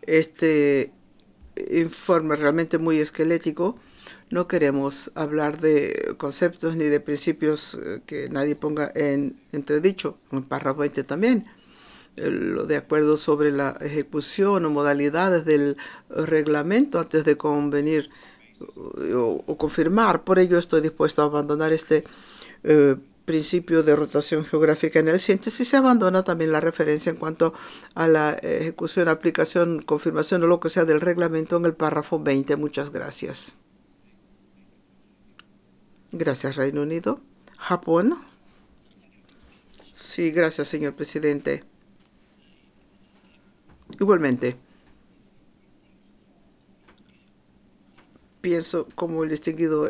este informe realmente muy esquelético. No queremos hablar de conceptos ni de principios que nadie ponga en entredicho. En el párrafo 20 también, lo de acuerdo sobre la ejecución o modalidades del reglamento antes de convenir o confirmar. Por ello estoy dispuesto a abandonar este principio de rotación geográfica en el siguiente si se abandona también la referencia en cuanto a la ejecución, aplicación, confirmación o lo que sea del reglamento en el párrafo 20. Muchas gracias. Gracias, Reino Unido. Japón. Sí, gracias, señor presidente. Igualmente, pienso como el distinguido